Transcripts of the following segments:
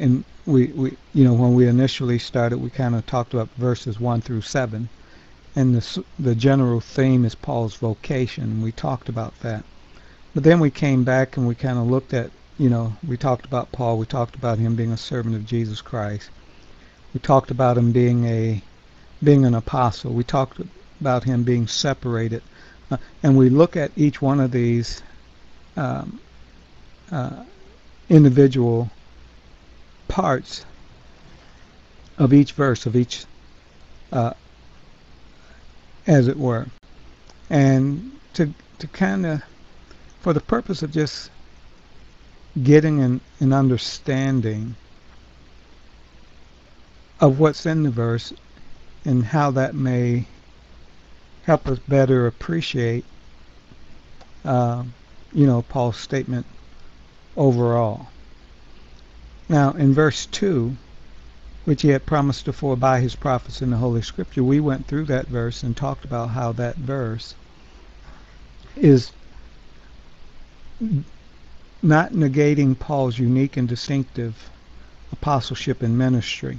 and we you know, when we initially started, we kind of talked about verses 1 through 7, and the general theme is Paul's vocation. We talked about that, but then we came back and we kind of looked at, you know, we talked about Paul. We talked about him being a servant of Jesus Christ. We talked about him being an apostle. We talked about him being separated, and we look at each one of these um, individual parts of each verse, of each, uh, as it were, and to kind of, for the purpose of just getting an understanding of what's in the verse and how that may help us better appreciate, uh, you know, Paul's statement overall. Now, in verse 2, which he had promised afore by his prophets in the Holy Scripture, we went through that verse and talked about how that verse is not negating Paul's unique and distinctive apostleship and ministry.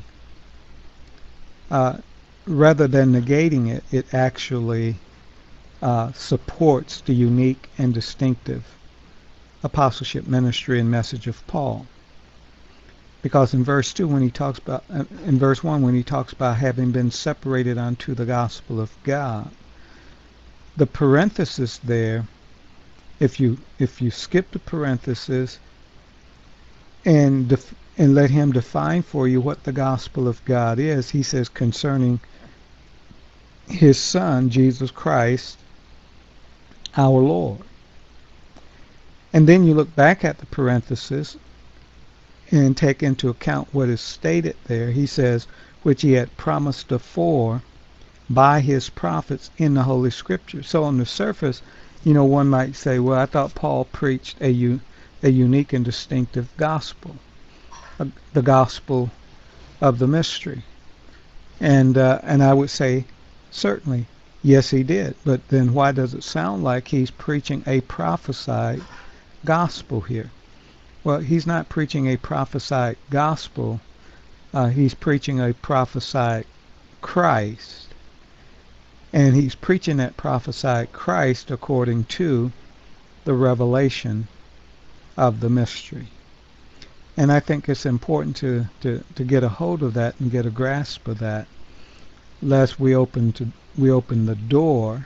Rather than negating it, it actually supports the unique and distinctive apostleship, ministry, and message of Paul. Because in verse 2, when he talks about, in verse 1, when he talks about having been separated unto the gospel of God, the parenthesis there, if you skip the parenthesis and let him define for you what the gospel of God is, he says concerning his Son, Jesus Christ, our Lord. And then you look back at the parenthesis and take into account what is stated there. He says, which he had promised afore by his prophets in the Holy Scripture. So on the surface, you know, one might say, well, I thought Paul preached a unique and distinctive gospel, the gospel of the mystery. And I would say, certainly, yes, he did. But then why does it sound like he's preaching a prophesied gospel here? Well, he's not preaching a prophesied gospel. He's preaching a prophesied Christ. And he's preaching that prophesied Christ according to the revelation of the mystery. And I think it's important to get a hold of that and get a grasp of that, lest we open the door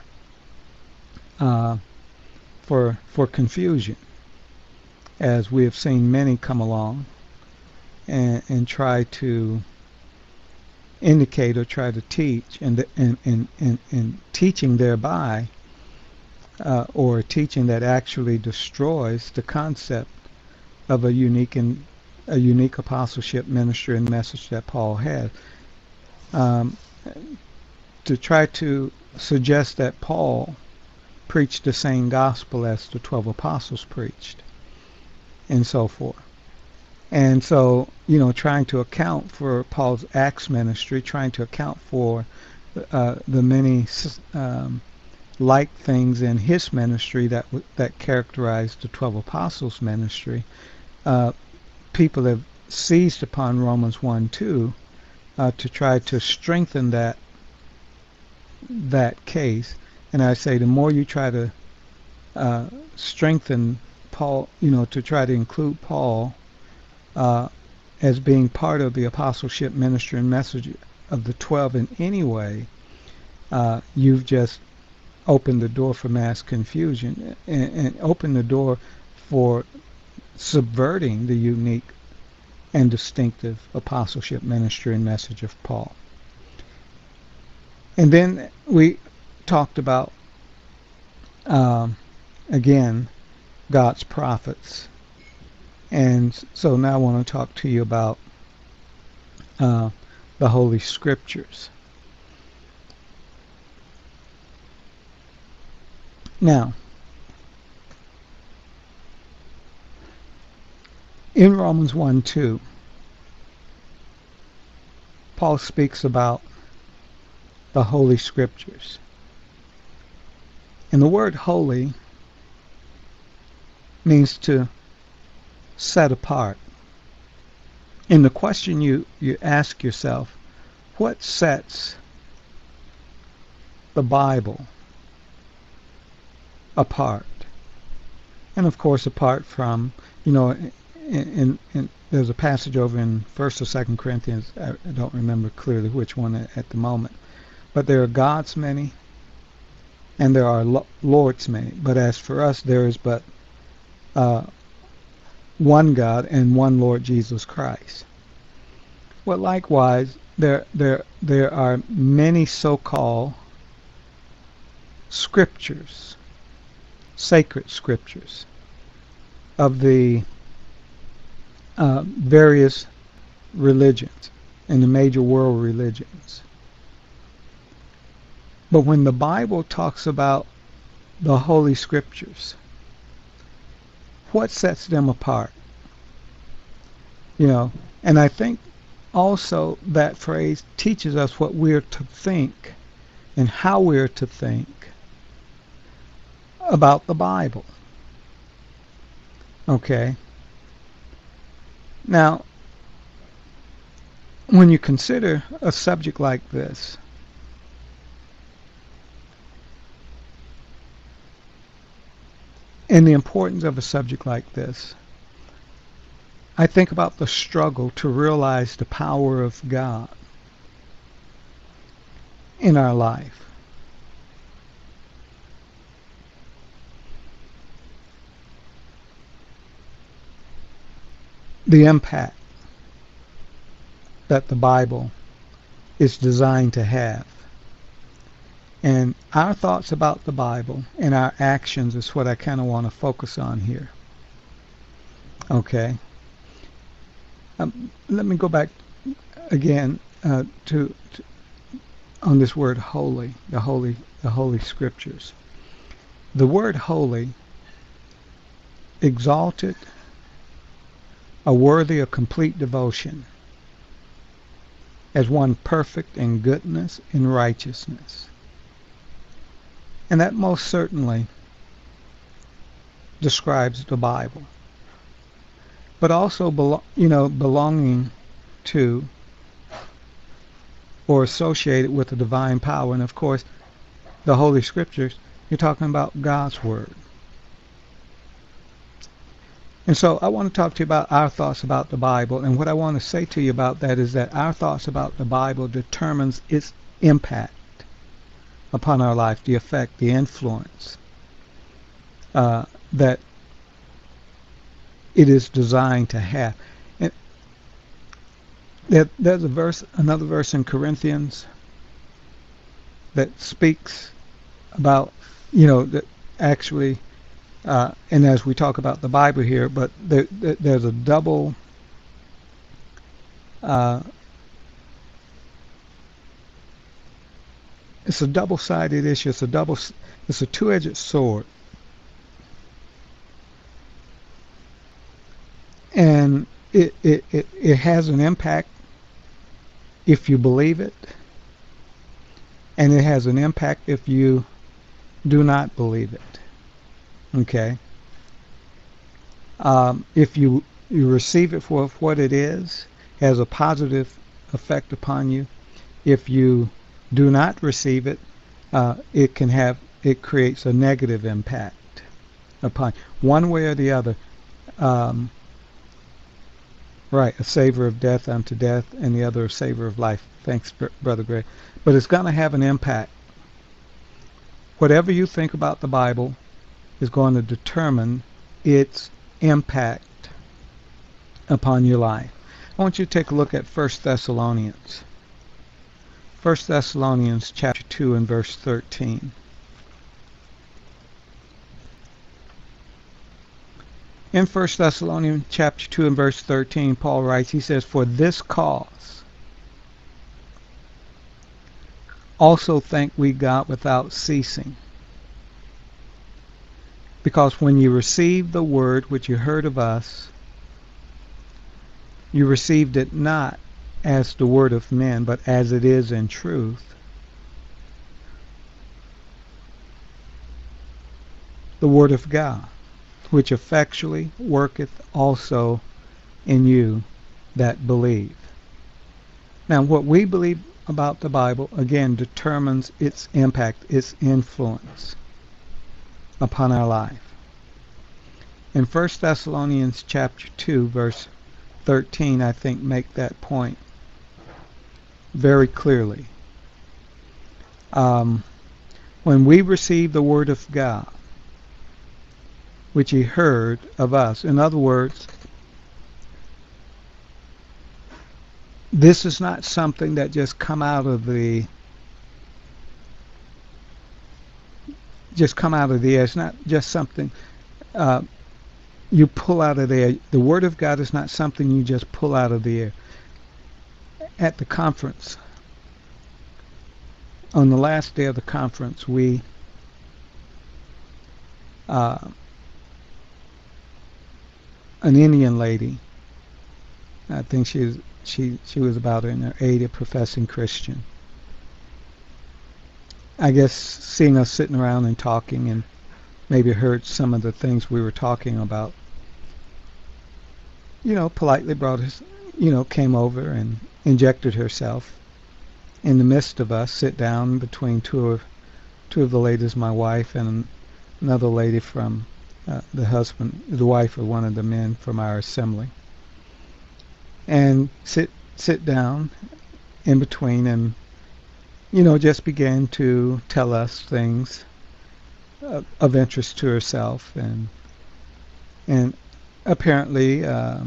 for confusion, as we have seen many come along and try to indicate or try to teach, and teaching thereby, or teaching that actually destroys the concept of a unique apostleship, ministry, and message that Paul had. To try to suggest that Paul preached the same gospel as the 12 apostles preached, and so forth. And so, you know, trying to account for Paul's Acts ministry, trying to account for the many like things in his ministry that characterized the 12 apostles' ministry, people have seized upon Romans 1:2 to try to strengthen that case. And I say, the more you try to strengthen Paul, you know, to try to include Paul as being part of the apostleship, ministry, and message of the 12 in any way, you've just opened the door for mass confusion and opened the door for subverting the unique and distinctive apostleship, ministry, and message of Paul. And then we talked about, again, God's prophets. And so now I want to talk to you about the Holy Scriptures. Now, in Romans 1:2, Paul speaks about the Holy Scriptures. And the word holy means to set apart And the question you ask yourself, what sets the Bible apart? And of course, apart from, there's a passage over in 1st or 2nd Corinthians, I don't remember clearly which one at the moment, but there are God's many and there are Lord's many. But as for us, there is but one God and one Lord Jesus Christ. Well, likewise, there are many so-called scriptures, sacred scriptures, of the various religions and the major world religions. But when the Bible talks about the Holy Scriptures, what sets them apart? And I think also that phrase teaches us what we're to think and how we're to think about the Bible. Okay? Now, when you consider a subject like this, and the importance of a subject like this, I think about the struggle to realize the power of God in our life. The impact that the Bible is designed to have. And our thoughts about the Bible and our actions is what I kind of want to focus on here. Okay? Let me go back again to on this word holy, the holy scriptures. The word holy, exalted, a worthy of complete devotion, as one perfect in goodness and righteousness. And that most certainly describes the Bible. But also belonging to or associated with the divine power. And of course, the Holy Scriptures, you're talking about God's Word. And so I want to talk to you about our thoughts about the Bible. And what I want to say to you about that is that our thoughts about the Bible determines its impact upon our life, the effect, the influence that it is designed to have. And there's another verse in Corinthians that speaks about, that actually, and as we talk about the Bible here, but there's a double it's a double-sided issue. It's a two-edged sword. And it has an impact if you believe it, and it has an impact if you do not believe it. Okay? If you receive it for what it is, it has a positive effect upon you. If you do not receive it, it creates a negative impact upon one way or the other. Right, a savor of death unto death, and the other a savor of life. Thanks, Brother Gray. But it's going to have an impact. Whatever you think about the Bible is going to determine its impact upon your life. I want you to take a look at 1 Thessalonians. 1 Thessalonians chapter 2 and verse 13. In 1 Thessalonians chapter 2 and verse 13, Paul writes, he says, "For this cause also thank we God without ceasing, because when you received the word which you heard of us, you received it not as the word of men, but as it is in truth, the word of God, which effectually worketh also in you that believe. Now, what we believe about the Bible, again, determines its impact, its influence upon our life. In 1 Thessalonians chapter 2, verse 13, I think, make that point very clearly. When we receive the word of God, which he heard of us, in other words, this is not something that just come out of the air. It's not just something you pull out of the air. The word of God is not something you just pull out of the air. At the conference, on the last day of the conference, we an Indian lady, I think she was about in her 80s, professing Christian. I guess seeing us sitting around and talking, and maybe heard some of the things we were talking about, politely brought us, came over and injected herself in the midst of us, sit down between two of the ladies, my wife and another lady from the wife of one of the men from our assembly, and sit down in between, and just began to tell us things of interest to herself, and apparently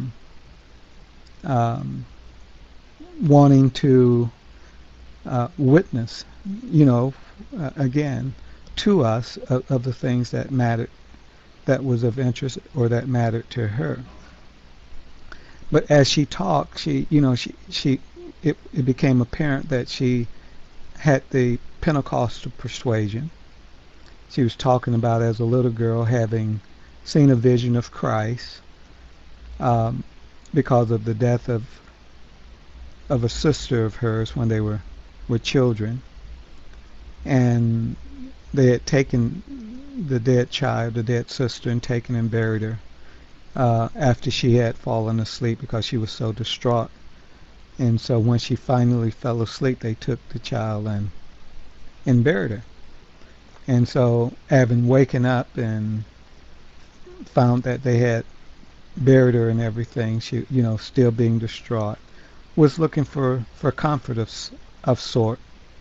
wanting to witness, again, to us of the things that mattered, that was of interest or that mattered to her. But as she talked, it became apparent that she had the Pentecostal persuasion. She was talking about, as a little girl, having seen a vision of Christ because of the death of a sister of hers when they were children, and they had taken the dead sister, and taken and buried her after she had fallen asleep because she was so distraught. And so when she finally fell asleep, they took the child and buried her. And so, having waken up and found that they had buried her and everything, she, still being distraught, was looking for comfort of sort.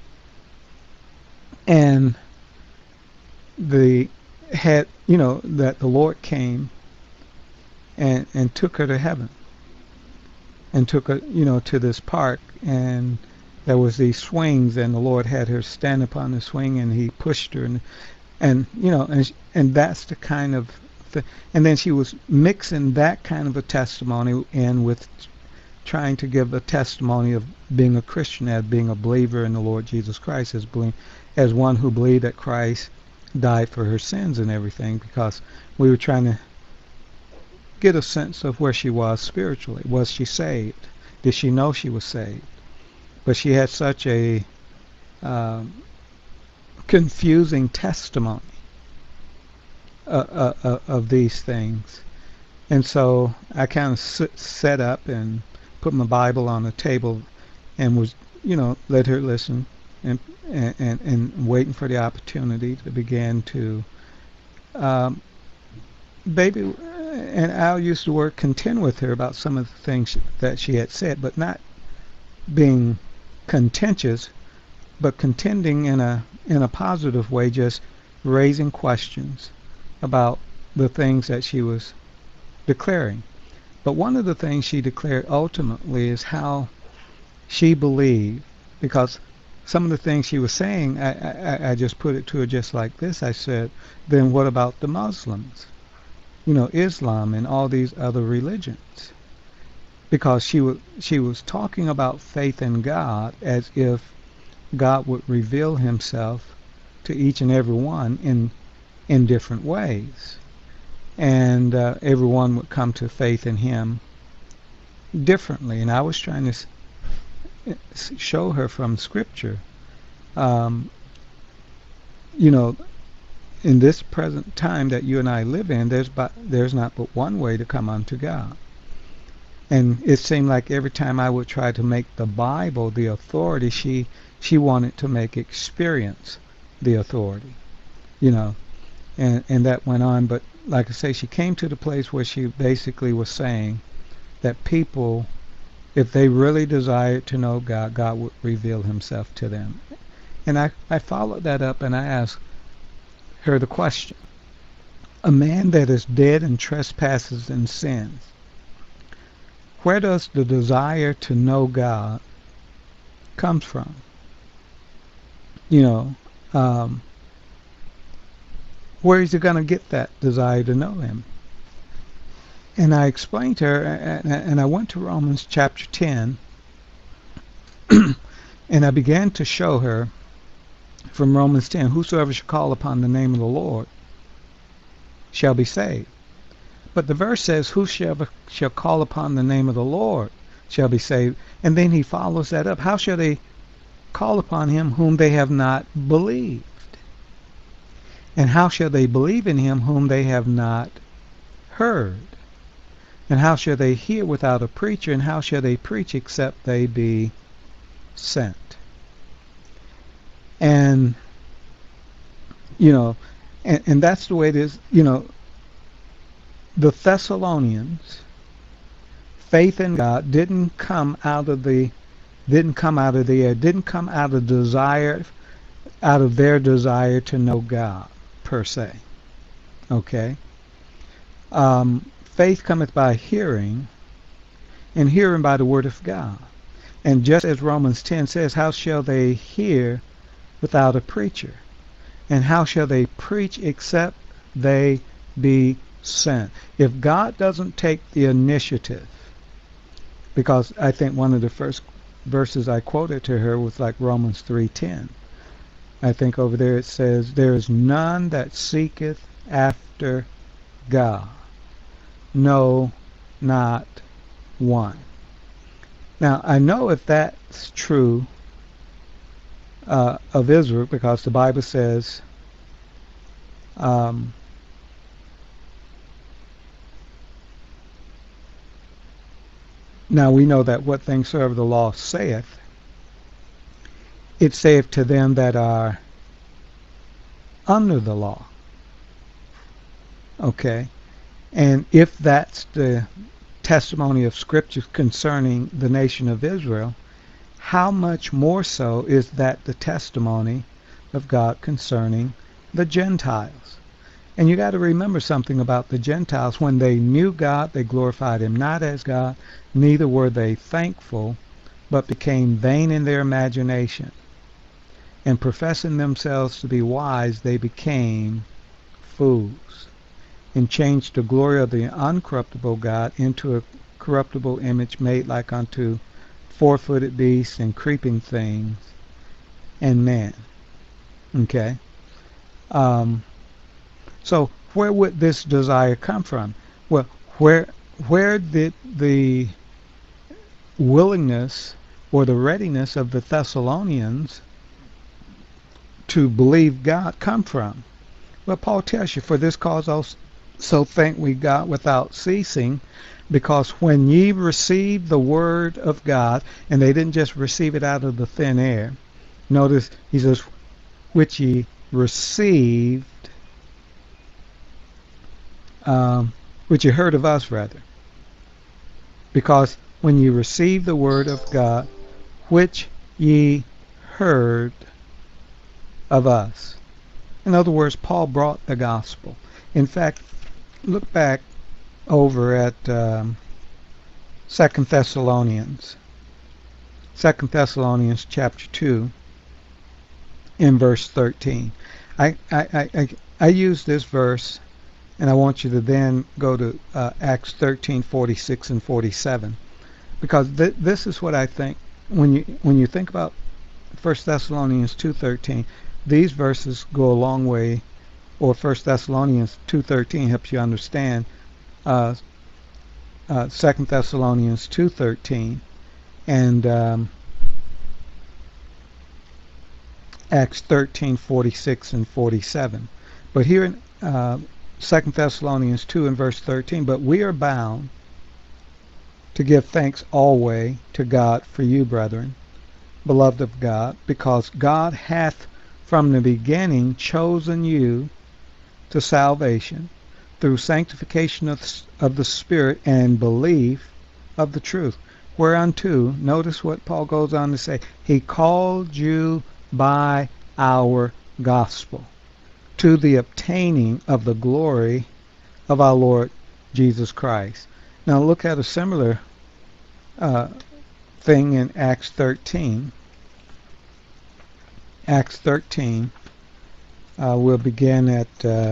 And that the Lord came and took her to heaven, and took her, to this park, and there was these swings, and the Lord had her stand upon the swing, and he pushed her, and that's the kind of thing. And then she was mixing that kind of a testimony in with trying to give a testimony of being a Christian, as being a believer in the Lord Jesus Christ, as one who believed that Christ died for her sins and everything, because we were trying to get a sense of where she was spiritually. Was she saved? Did she know she was saved? But she had such a confusing testimony of these things. And so I kind of set up and put my Bible on the table and was, let her listen, and waiting for the opportunity to begin to and I'll use the word contend with her about some of the things that she had said, but not being contentious, but contending in a positive way, just raising questions about the things that she was declaring. But one of the things she declared ultimately is how she believed, because some of the things she was saying, I just put it to her just like this. I said, then what about the Muslims? Islam and all these other religions. Because she was talking about faith in God as if God would reveal himself to each and every one in different ways. And everyone would come to faith in him differently. And I was trying to show her from Scripture, in this present time that you and I live in, there's not but one way to come unto God. And it seemed like every time I would try to make the Bible the authority, she wanted to make experience the authority, you know, and that went on. But like I say, she came to the place where she basically was saying that people, if they really desired to know God, God would reveal himself to them. And I followed that up and I asked her the question: a man that is dead in trespasses and sins, where does the desire to know God comes from? You know, where is he going to get that desire to know him? And I explained to her, and I went to Romans chapter 10, and I began to show her from Romans 10, whosoever shall call upon the name of the Lord shall be saved. But the verse says, whosoever shall call upon the name of the Lord shall be saved. And then he follows that up. How shall they call upon him whom they have not believed? And how shall they believe in him whom they have not heard? And how shall they hear without a preacher? And how shall they preach except they be sent? And, you know, and that's the way it is. You know, the Thessalonians, faith in God didn't come out of the air, didn't come out of desire, out of their desire to know God per se. Okay. Faith cometh by hearing, and hearing by the word of God. And just as Romans 10 says, how shall they hear without a preacher? And how shall they preach except they be sent? If God doesn't take the initiative, because I think one of the first verses I quoted to her was like Romans 3:10. I think over there it says, there is none that seeketh after God, no, not one. Now I know if that's true of Israel, because the Bible says now we know that what things soever the law saith, it saith to them that are under the law. Okay, and if that's the testimony of Scripture concerning the nation of Israel, how much more so is that the testimony of God concerning the Gentiles? And you got to remember something about the Gentiles. When they knew God, they glorified him not as God, neither were they thankful, but became vain in their imagination. And professing themselves to be wise, they became fools, and changed the glory of the uncorruptible God into a corruptible image made like unto four-footed beasts and creeping things and man. Okay. So where would this desire come from? Well, where did the willingness or the readiness of the Thessalonians to believe God come from? Well, Paul tells you, for this cause also thank we God without ceasing, because when ye received the word of God, and they didn't just receive it out of the thin air. Notice he says, which ye received, which you heard of us, rather. Because when you receive the word of God, which ye heard of us. In other words, Paul brought the gospel. In fact, look back over at 2 Thessalonians. 2 Thessalonians chapter 2 in verse 13. I use this verse, and I want you to then go to Acts 13, 46 and 47, because this is what I think when you think about 1 Thessalonians 2:13. These verses go a long way, or 1 Thessalonians 2:13 helps you understand 2 Thessalonians 2:13 and Acts 13:46 and 47. But here in 2 Thessalonians 2 and verse 13, but we are bound to give thanks always to God for you, brethren, beloved of God, because God hath from the beginning chosen you to salvation through sanctification of the Spirit and belief of the truth. Whereunto, notice what Paul goes on to say, he called you by our gospel to the obtaining of the glory of our Lord Jesus Christ. Now look at a similar thing in Acts 13. Acts 13. We'll begin at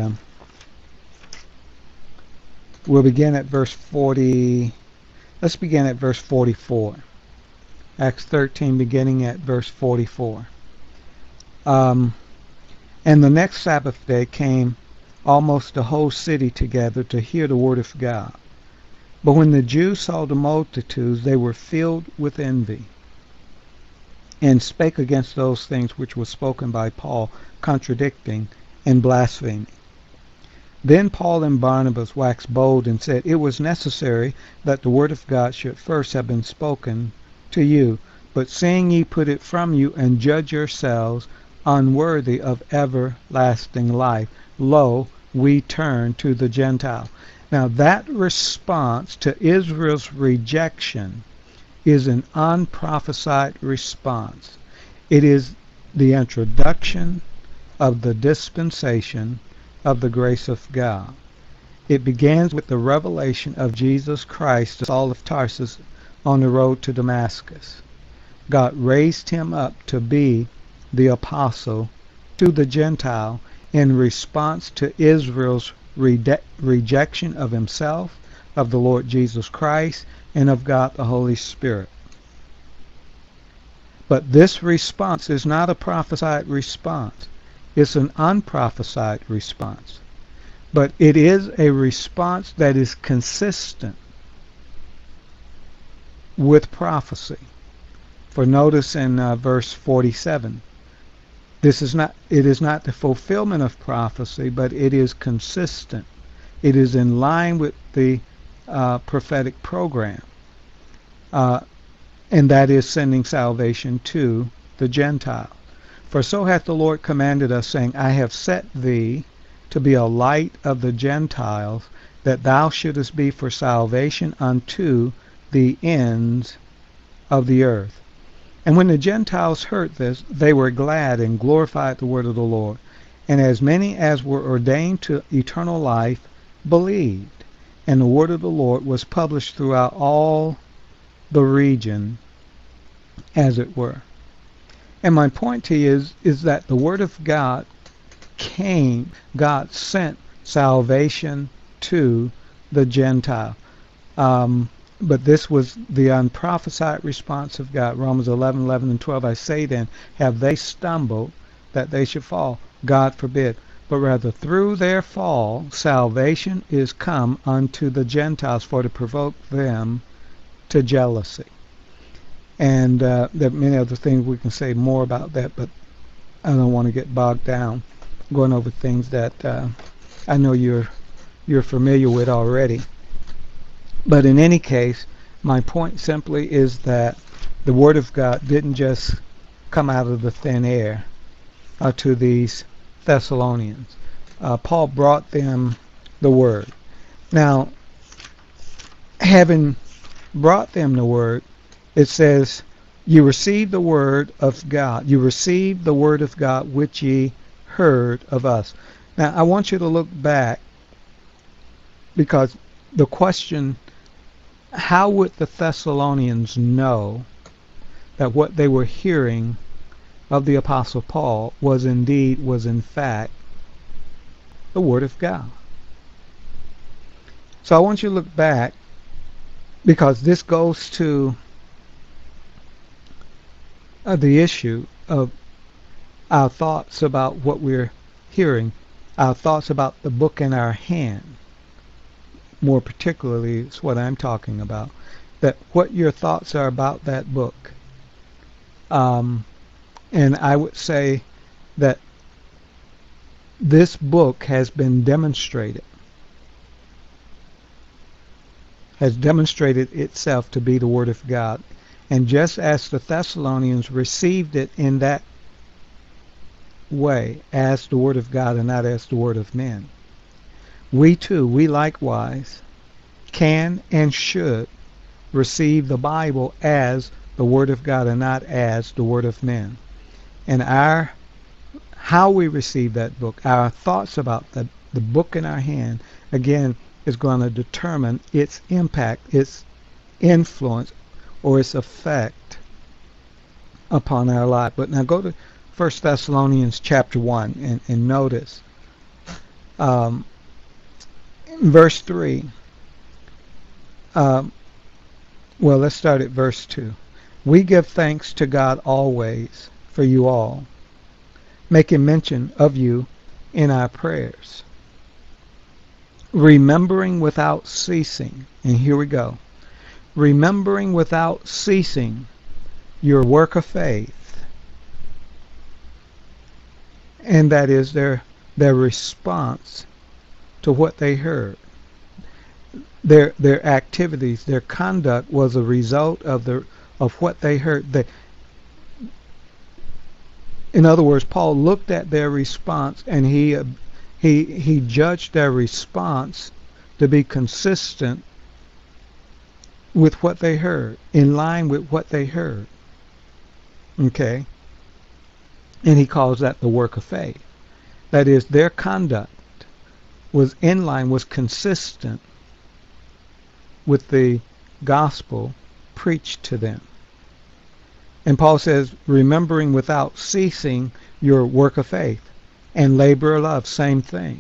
verse 40. Let's begin at verse 44. Acts 13, beginning at verse 44. And the next Sabbath day came almost the whole city together to hear the word of God. But when the Jews saw the multitudes, they were filled with envy, and spake against those things which were spoken by Paul, contradicting and blaspheming. Then Paul and Barnabas waxed bold and said, it was necessary that the word of God should first have been spoken to you, but seeing ye put it from you, and judge yourselves unworthy of everlasting life, lo, we turn to the Gentile. Now that response to Israel's rejection is an unprophesied response. It is the introduction of the dispensation of the grace of God. It begins with the revelation of Jesus Christ to Saul of Tarsus on the road to Damascus. God raised him up to be the apostle to the Gentile in response to Israel's rejection of himself, of the Lord Jesus Christ, and of God the Holy Spirit. But this response is not a prophesied response. It's an unprophesied response. But it is a response that is consistent with prophecy. For notice in verse 47, it is not the fulfillment of prophecy, but it is consistent. It is in line with the prophetic program. And that is sending salvation to the Gentile. For so hath the Lord commanded us, saying, I have set thee to be a light of the Gentiles, that thou shouldest be for salvation unto the ends of the earth. And when the Gentiles heard this, they were glad and glorified the word of the Lord. And as many as were ordained to eternal life believed. And the word of the Lord was published throughout all the region, as it were. And my point to you is that the word of God came, God sent salvation to the Gentile. But this was the unprophesied response of God. Romans 11, and 12, I say then, have they stumbled that they should fall? God forbid. But rather through their fall, salvation is come unto the Gentiles for to provoke them to jealousy. And there are many other things we can say more about that, but I don't want to get bogged down going over things that I know you're familiar with already. But in any case, my point simply is that the Word of God didn't just come out of the thin air to these Thessalonians. Paul brought them the Word. Now, having brought them the Word, it says, you received the Word of God. You received the Word of God which ye heard of us. Now, I want you to look back, because the question, how would the Thessalonians know that what they were hearing of the Apostle Paul was in fact the Word of God? So I want you to look back, because this goes to the issue of our thoughts about what we're hearing, our thoughts about the book in our hand. More particularly, is what I'm talking about. That what your thoughts are about that book. And I would say that this book has been demonstrated has demonstrated itself to be the Word of God. And just as the Thessalonians received it in that way, as the Word of God and not as the Word of men, we too, we likewise can and should receive the Bible as the Word of God and not as the Word of men. And how we receive that book, our thoughts about the book in our hand, again, is going to determine its impact, its influence, or its effect upon our life. But now go to 1 Thessalonians chapter 1 and notice in verse 3. Well, let's start at verse 2. We give thanks to God always for you all, making mention of you in our prayers, remembering without ceasing. And here we go. Remembering without ceasing your work of faith. And that is their response to what they heard. Their activities, their conduct was a result of what they heard. In other words, Paul looked at their response and he judged their response to be consistent with what they heard, in line with what they heard. Okay? And he calls that the work of faith. That is, their conduct was in line, was consistent with the gospel preached to them. And Paul says, remembering without ceasing your work of faith and labor of love, same thing.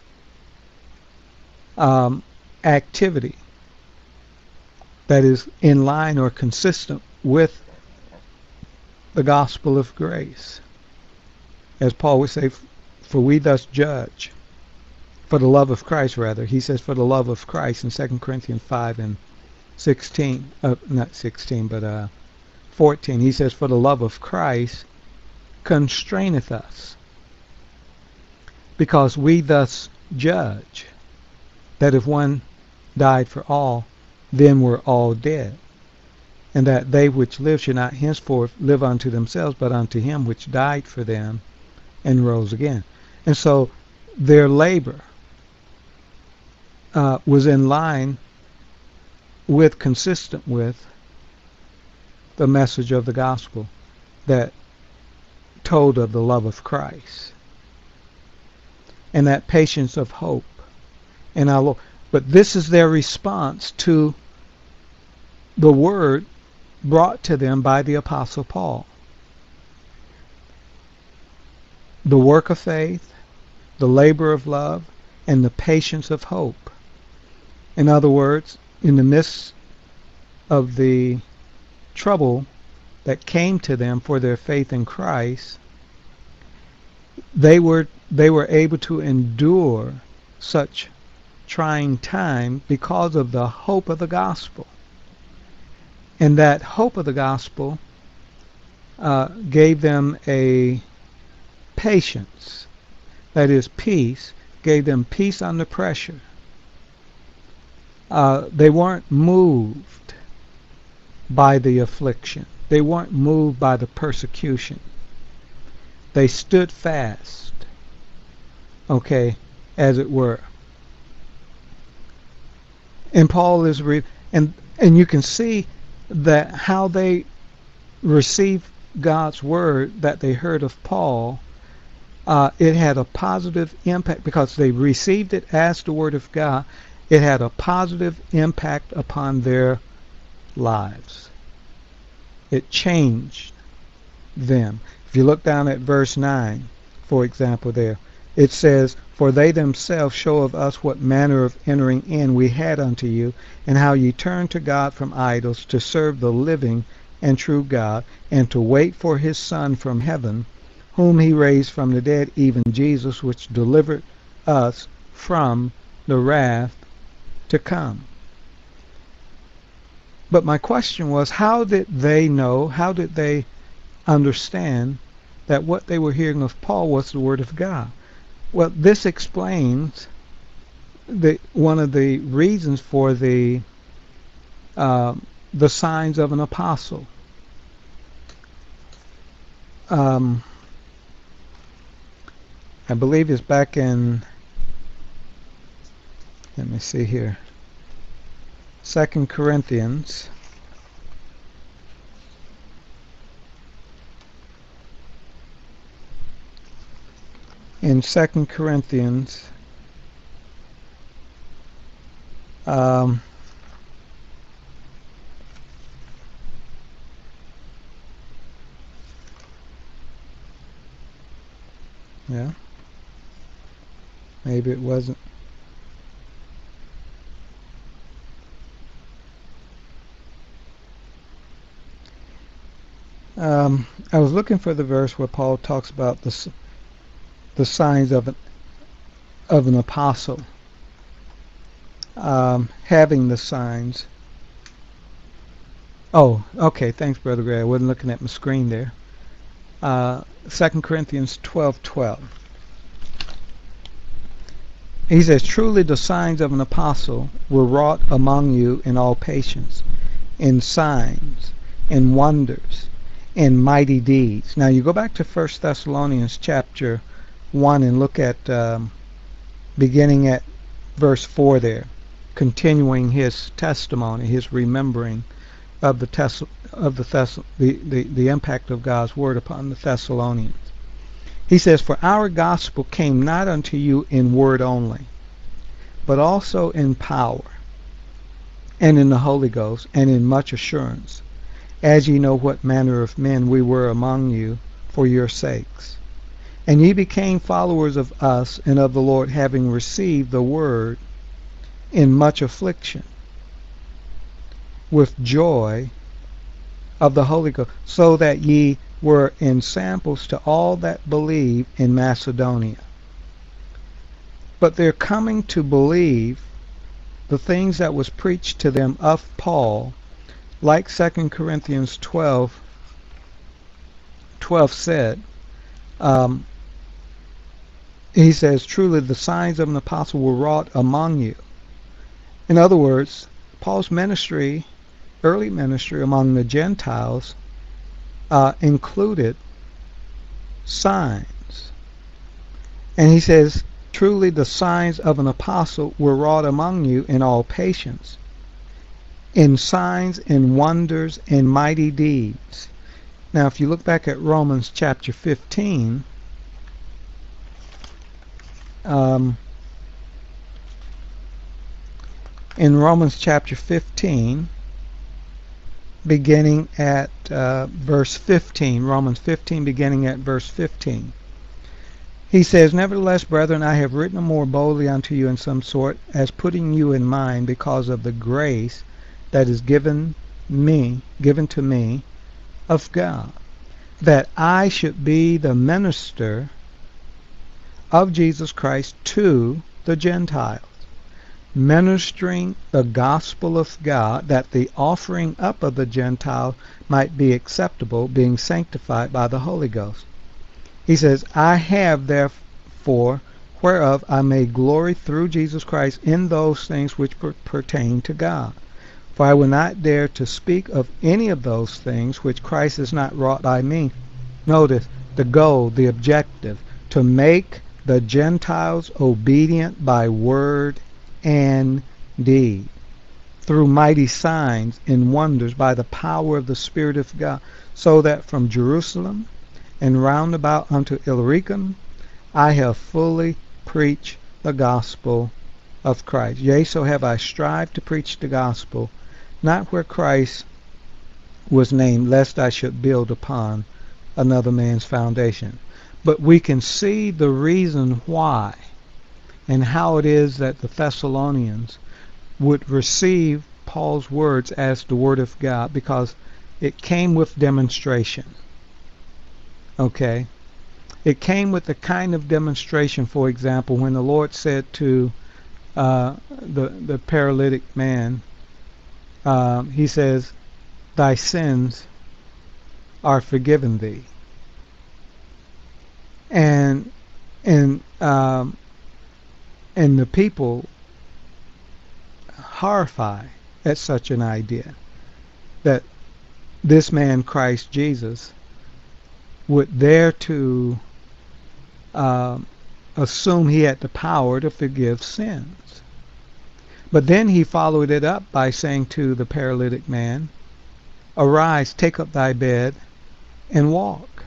Activity that is in line or consistent with the gospel of grace. As Paul would say, for we thus judge, for the love of Christ rather. He says for the love of Christ in 2 Corinthians 5 and 16, not 16, but 14. He says for the love of Christ constraineth us, because we thus judge that if one died for all, then were all dead, and that they which live should not henceforth live unto themselves, but unto him which died for them and rose again. And so their labor was in line with, consistent with, the message of the gospel that told of the love of Christ and that patience of hope in our Lord. But this is their response to the word brought to them by the Apostle Paul. The work of faith, the labor of love, and the patience of hope. In other words, in the midst of the trouble that came to them for their faith in Christ, they were able to endure such trying time because of the hope of the gospel. And that hope of the gospel gave them a patience, that is peace, gave them peace under pressure. They weren't moved by the affliction. They weren't moved by the persecution. They stood fast, okay, as it were. And Paul is and you can see that how they received God's word that they heard of Paul. It had a positive impact because they received it as the word of God. It had a positive impact upon their lives. It changed them. If you look down at verse 9, for example, there, it says, for they themselves show of us what manner of entering in we had unto you, and how ye turned to God from idols to serve the living and true God, and to wait for his Son from heaven, whom he raised from the dead, even Jesus, which delivered us from the wrath to come. But my question was, how did they know, how did they understand that what they were hearing of Paul was the word of God? Well, this explains one of the reasons for the the signs of an apostle. I believe it's back in, let me see here, 2 Corinthians. In 2 Corinthians, yeah, maybe it wasn't. I was looking for the verse where Paul talks about the signs of an apostle, having the signs. Oh, okay. Thanks, Brother Gray. I wasn't looking at my screen there. 2 Corinthians 12:12. He says, "Truly the signs of an apostle were wrought among you in all patience, in signs, in wonders, in mighty deeds." Now you go back to 1 Thessalonians chapter 1 and look at beginning at verse 4 there, continuing his testimony, his remembering of the impact of God's word upon the Thessalonians. He says, "For our gospel came not unto you in word only, but also in power, and in the Holy Ghost, and in much assurance, as ye know what manner of men we were among you for your sakes. And ye became followers of us and of the Lord, having received the word in much affliction, with joy of the Holy Ghost, so that ye were ensamples to all that believe in Macedonia." But they're coming to believe the things that was preached to them of Paul, like 2 Corinthians 12 said. He says, "Truly the signs of an apostle were wrought among you." In other words, Paul's ministry, early ministry among the Gentiles, included signs. And he says, "Truly the signs of an apostle were wrought among you in all patience, in signs, in wonders, in mighty deeds." Now if you look back at Romans chapter 15, in Romans chapter 15, beginning at verse 15, Romans 15 beginning at verse 15, he says, "Nevertheless, brethren, I have written more boldly unto you in some sort, as putting you in mind because of the grace that is given to me of God, that I should be the minister of Jesus Christ to the Gentiles, ministering the gospel of God, that the offering up of the Gentiles might be acceptable, being sanctified by the Holy Ghost." He says, "I have therefore whereof I may glory through Jesus Christ in those things which pertain to God. For I will not dare to speak of any of those things which Christ has not wrought by me." Notice the goal, the objective, to make the Gentiles obedient by word and deed, through mighty signs and wonders by the power of the Spirit of God, so that from Jerusalem and round about unto Illyricum I have fully preached the gospel of Christ. Yea, so have I strived to preach the gospel, not where Christ was named, lest I should build upon another man's foundation. But we can see the reason why and how it is that the Thessalonians would receive Paul's words as the word of God, because it came with demonstration. Okay? It came with the kind of demonstration, for example, when the Lord said to the paralytic man, he says, "Thy sins are forgiven thee." And the people horrified at such an idea that this man, Christ Jesus, would dare to assume he had the power to forgive sins. But then he followed it up by saying to the paralytic man, "Arise, take up thy bed, and walk."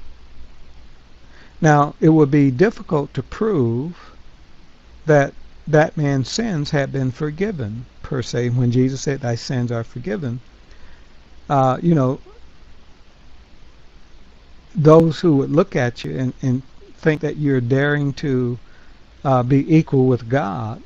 Now, it would be difficult to prove that that man's sins had been forgiven, per se. When Jesus said, "Thy sins are forgiven," you know, those who would look at you and think that you're daring to be equal with God,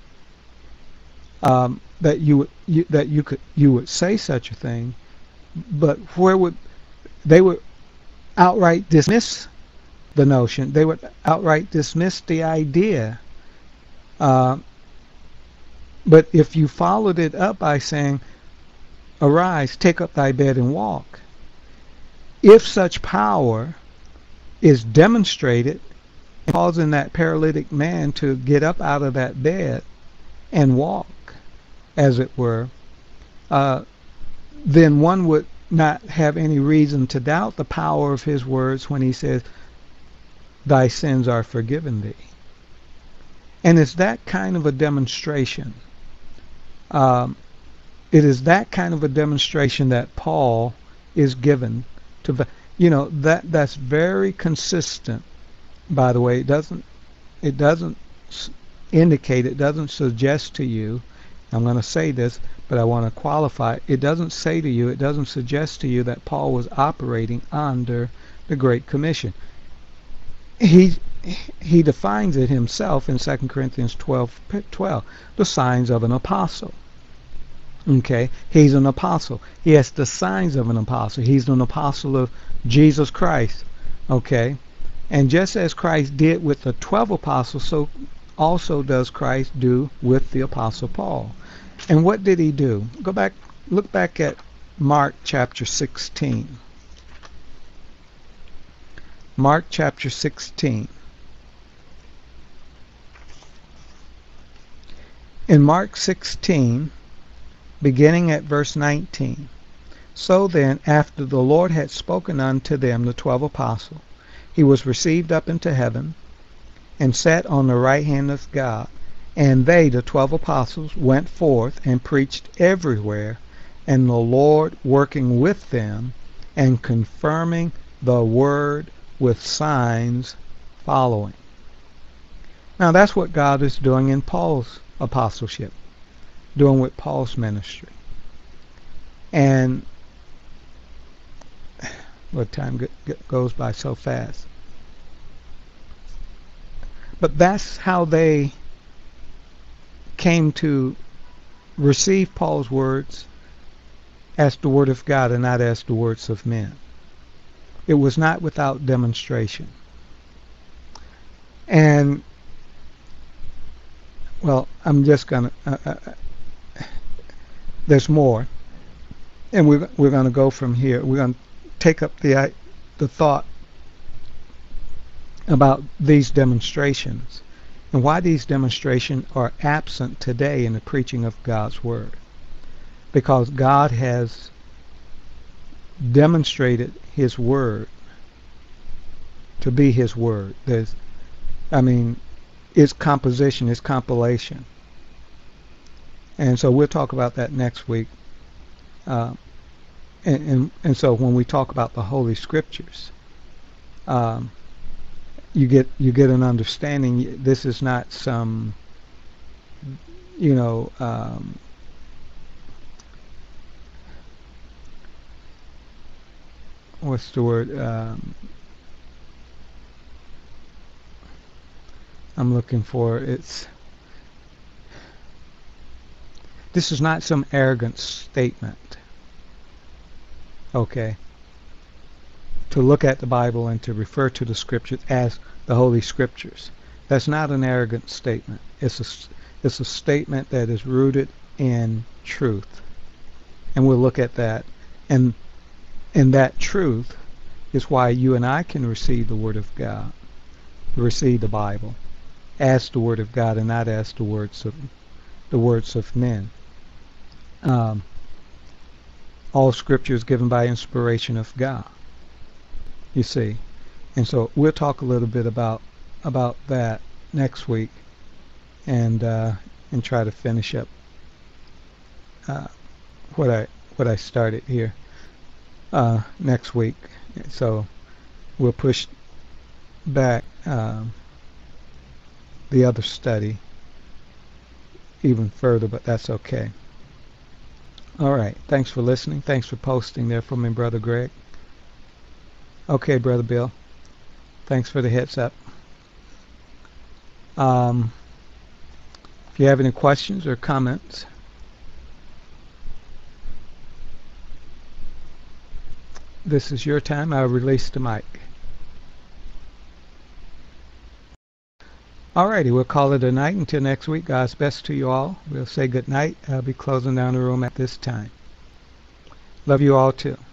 that you would say such a thing, but they would outright dismiss the notion. They would outright dismiss the idea. But if you followed it up by saying, "Arise, take up thy bed and walk," if such power is demonstrated in causing that paralytic man to get up out of that bed and walk, as it were, then one would not have any reason to doubt the power of his words when he says, "Thy sins are forgiven thee." And it's that kind of a demonstration. It is that kind of a demonstration that Paul is given to. You know, that's very consistent. By the way, it doesn't indicate, it doesn't suggest to you. I'm going to say this, but I want to qualify it. It doesn't say to you, it doesn't suggest to you that Paul was operating under the Great Commission. He defines it himself in 2 Corinthians 12:12, the signs of an apostle. Okay, he's an apostle. He has the signs of an apostle. He's an apostle of Jesus Christ. Okay, and just as Christ did with the 12 apostles, so also does Christ do with the apostle Paul. And what did he do? Go back, look back at Mark chapter 16. Mark chapter 16. In Mark 16, beginning at verse 19, "So then, after the Lord had spoken unto them, the 12 apostles, he was received up into heaven, and sat on the right hand of God. And they, the 12 apostles, went forth and preached everywhere, and the Lord working with them, and confirming the word with signs following." Now that's what God is doing in Paul's apostleship, doing with Paul's ministry. And what time goes by so fast. But that's how they came to receive Paul's words as the word of God and not as the words of men. It was not without demonstration. And, well, I'm just going to, there's more. And we're going to go from here. We're going to take up the thought about these demonstrations and why these demonstrations are absent today in the preaching of God's Word. Because God has demonstrated His Word to be His Word. Its composition, its compilation. And so we'll talk about that next week. And so when we talk about the Holy Scriptures, you get an understanding. This is not some, what's the word? I'm looking for. This is not some arrogant statement. Okay. To look at the Bible and to refer to the Scriptures as the Holy Scriptures. That's not an arrogant statement. It's a statement that is rooted in truth. And we'll look at that. And that truth is why you and I can receive the Word of God, receive the Bible, as the Word of God and not as the words of men. Um, all scripture is given by inspiration of God, you see. And so we'll talk a little bit about that next week, and try to finish up uh, what I started here next week. So we'll push back the other study even further, but that's okay. All right. Thanks for listening. Thanks for posting there for me, Brother Greg. Okay, Brother Bill. Thanks for the heads up. If you have any questions or comments, this is your time. I'll release the mic. Alrighty, we'll call it a night until next week. God's best to you all. We'll say good night. I'll be closing down the room at this time. Love you all too.